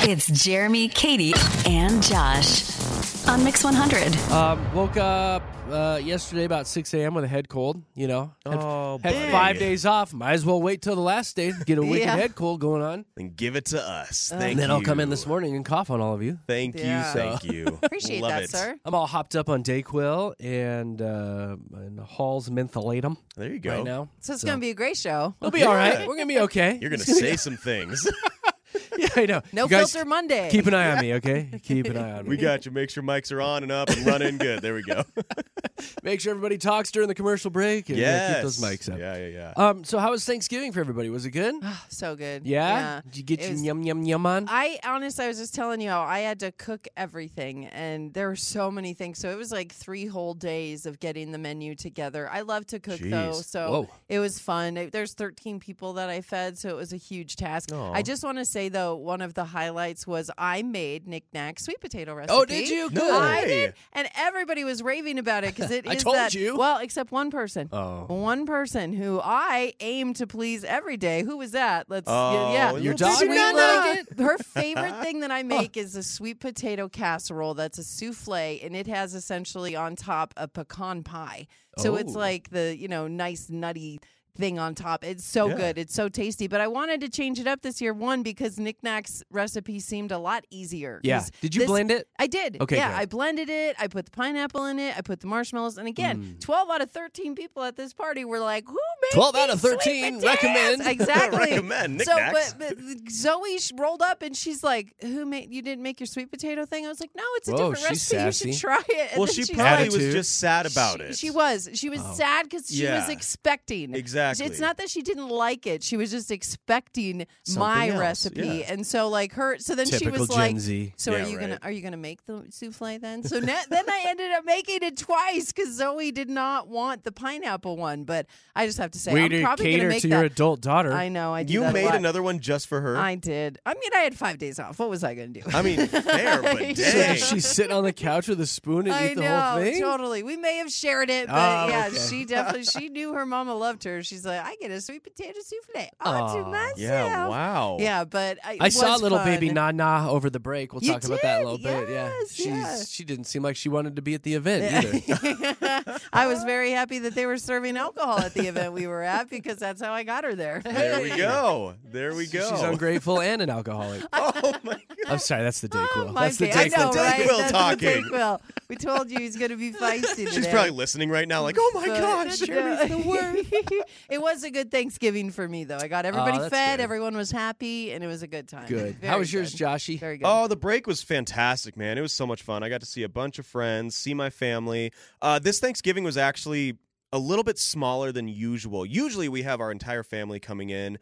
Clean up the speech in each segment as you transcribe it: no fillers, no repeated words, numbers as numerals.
It's Jeremy, Katie, and Josh on Mix 100. Woke up yesterday about 6 a.m. with a head cold, you know. Had 5 days off. Might as well wait till the last day to get a wicked head cold going on. And give it to us. Thank you. And then I'll come in this morning and cough on all of you. Thank you. Appreciate Love that, it. sir. I'm all hopped up on Dayquil and Hall's Mentholatum There you go. right now. So it's going to be a great show. We'll be all right. We're going to be okay. You're going to say some things. Yeah, I know. No You guys filter Monday. Keep an eye on me, okay? Keep an eye on me. We got you. Make sure mics are on and up and running good. There we go. Make sure everybody talks during the commercial break and keep those mics up. Yeah. So how was Thanksgiving for everybody? Was it good? So good. Yeah? Did you get It your was- yum on? I was just telling you how I had to cook everything, and there were so many things. So it was like 3 whole days of getting the menu together. I love to cook, though, Jeez. so Whoa. it was fun. There's 13 people that I fed, so it was a huge task. Aw. I just want to say, though, one of the highlights was I made Knick Knack sweet potato recipe. Oh, did you? Good. I did, and everybody was raving about it because it is I told that. you. Well, except one person. Oh. One person who I aim to please every day. Who was that? Let's Oh, yeah. Your little dog baby really Nana. like it? Her favorite thing that I make is a sweet potato casserole that's a souffle, and it has essentially on top a pecan pie. So it's Oh. like the, nice nutty thing on top. It's so good. It's so tasty. But I wanted to change it up this year, one, because Knick Knack's recipe seemed a lot easier. Yeah. 'Cause Did you this- blend it? I did. Okay, yeah, good. I blended it. I put the pineapple in it. I put the marshmallows. And again, 12 out of 13 people at this party were like, who made 12 out these of sweet 13 potatoes? recommend. Exactly. Recommend Knick So, Knacks. but Zoe rolled up and she's like, you didn't make your sweet potato thing? I was like, no, it's a Whoa, different she's recipe. sassy. You should try it. And Well, then she she's probably like, was Attitude. just sad about it. She was sad because she was Yeah. expecting. Exactly. It's not that she didn't like it. She was just expecting Something my else, recipe. yeah. And so so then she Typical was Gen like, Z. so Yeah, are you gonna make the souffle then? So then I ended up making it twice because Zoe did not want the pineapple one. But I just have to say, Way I'm to probably gonna cater make to that. your adult daughter. I know. I do You that a made lot. another one just for her? I did. I mean, I had 5 days off. What was I going to do? I mean, fair, but So So dang. did she sit on the couch with a spoon and I eat the know, whole thing? totally. We may have shared it, but Oh, yeah, okay. she knew her mama loved her. She's like, I get a sweet potato souffle all to Aw. myself. Yeah, wow. Yeah, but I saw was little fun. baby Nana over the break. We'll You talk about that a little did? bit. Yeah, Yes, she didn't seem like she wanted to be at the event either. I was very happy that they were serving alcohol at the event we were at because that's how I got her there. There we go. There we go. She's ungrateful and an alcoholic. Oh, my God. I'm sorry, that's the Dayquil. Oh, my That's the God. I Dayquil. know, right? Dayquil That's talking. The Dayquil. We told you he's going to be feisty today. She's probably listening right now like, oh, my So- gosh. Jeremy's the worst. It was a good Thanksgiving for me, though. I got everybody that's fed, good. everyone was happy, and it was a good time. Good. Very How was yours, good. Joshy? Very good. Oh, the break was fantastic, man. It was so much fun. I got to see a bunch of friends, see my family. This Thanksgiving was actually a little bit smaller than usual. Usually we have our entire family coming in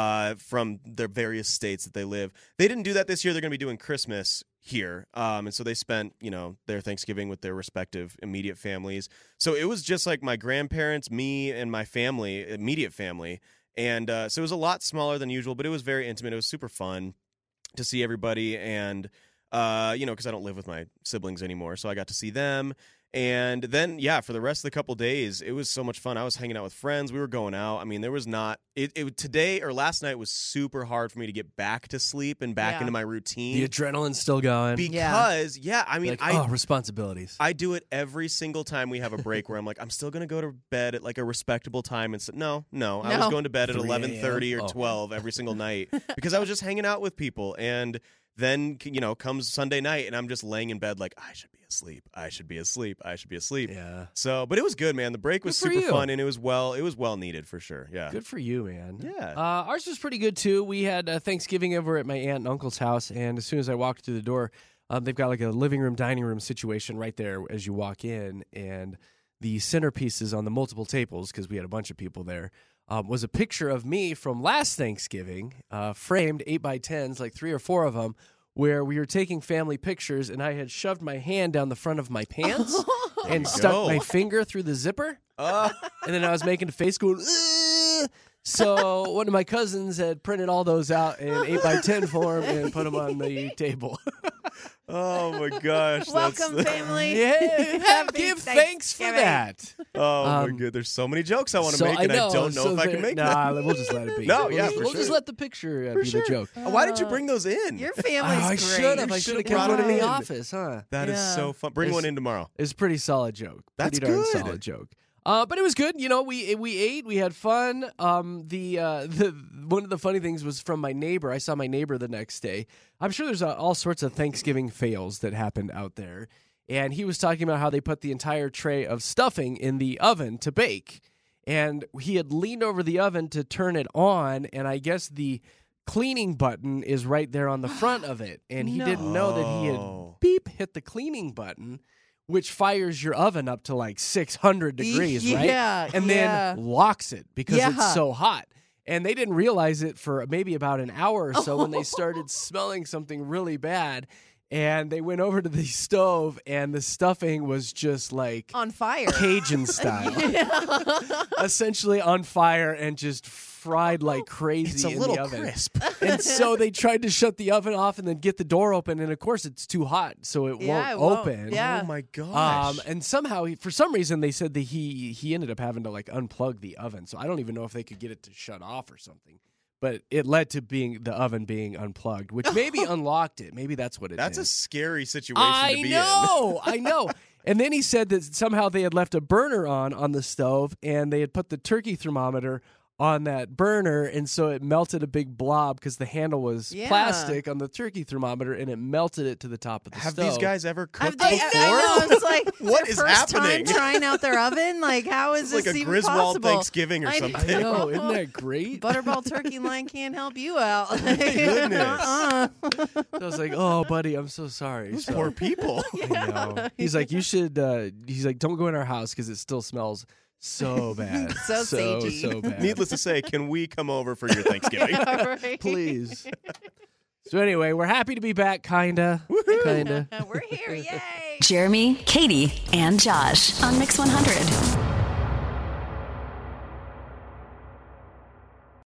from their various states that they live. They didn't do that this year. They're going to be doing Christmas here. And so they spent, their Thanksgiving with their respective immediate families. So it was just like my grandparents, me, and my family, immediate family. And so it was a lot smaller than usual, but it was very intimate. It was super fun to see everybody, and because I don't live with my siblings anymore, so I got to see them. And then, for the rest of the couple days, it was so much fun. I was hanging out with friends. We were going out. I mean, there was not it today or last night was super hard for me to get back to sleep and back Yeah. into my routine The adrenaline's still going. because I mean, Like, responsibilities. I do it every single time we have a break where I'm like, I'm still going to go to bed at like a respectable time. And no, I was going to bed at 3 a.m.? 11:30 or Oh. 12 every single night because I was just hanging out with people. And then, comes Sunday night and I'm just laying in bed like, I should be asleep. I should be asleep. I should be asleep. Yeah. So, but it was good, man. The break was Good for super you. fun and it was well needed for sure. Yeah. Good for you, man. Yeah. Ours was pretty good, too. We had Thanksgiving over at my aunt and uncle's house, and as soon as I walked through the door, they've got like a living room, dining room situation right there as you walk in, and the centerpieces on the multiple tables, because we had a bunch of people there, was a picture of me from last Thanksgiving, framed 8x10s, like 3 or 4 of them, where we were taking family pictures, and I had shoved my hand down the front of my pants and stuck go. my finger through the zipper. And then I was making a face going, "Ugh." So one of my cousins had printed all those out in 8x10 form and put them on the table. Oh my gosh. Welcome, family. Yeah, Happy give thanks for Thanksgiving. that. Oh my god. There's so many jokes I want to make, and I don't know if I can make them. Nah, we'll just let it be. No, we'll yeah, just, for we'll just sure. let the picture For be sure. the joke. Why did you bring those in? Your family's I great. should have. I You should have should've kept brought one in it the in. office, huh? That is Yeah. so fun. Bring one in tomorrow. It's a pretty solid joke. That's Pretty darn good. solid joke. But it was good. You know, we ate, we had fun. The one of the funny things was from my neighbor. I saw my neighbor the next day. I'm sure there's all sorts of Thanksgiving fails that happened out there. And he was talking about how they put the entire tray of stuffing in the oven to bake. And he had leaned over the oven to turn it on, and I guess the cleaning button is right there on the front of it. And he didn't know that he Oh. had hit the cleaning button, which fires your oven up to like 600 degrees, right? Yeah, And yeah. then locks it because Yeah. it's so hot. And they didn't realize it for maybe about an hour or so when they started smelling something really bad. And they went over to the stove, and the stuffing was just like On fire. Cajun style, essentially on fire and just fried like crazy It's a in little the oven. crisp. And so they tried to shut the oven off and then get the door open, and of course it's too hot, so it Yeah, won't it won't. open. Yeah. Oh my gosh. And somehow, for some reason, they said that he ended up having to like unplug the oven. So I don't even know if they could get it to shut off or something. But it led to the oven being unplugged, which maybe unlocked it. Maybe that's what it That's did. a scary situation I to be know, I know. And then he said that somehow they had left a burner on the stove, and they had put the turkey thermometer on that burner, and so it melted a big blob because the handle was Yeah. plastic on the turkey thermometer, and it melted it to the top of the in. Have stove. these guys ever cooked I before? know. It's like What their is first happening? time trying out their oven. Like, how is It's like this a even Griswold possible? Thanksgiving or I something. I know, isn't that great? Butterball turkey line can't help you out. goodness. I was like, oh, buddy, I'm so sorry. So- Poor people. I know. He's like, you should. He's like, don't go in our house because it still smells so bad, So sagey. so bad. Needless to say, can we come over for your Thanksgiving? Right. Please. So anyway, we're happy to be back, kinda. We're here, yay! Jeremy, Katie, and Josh on Mix 100.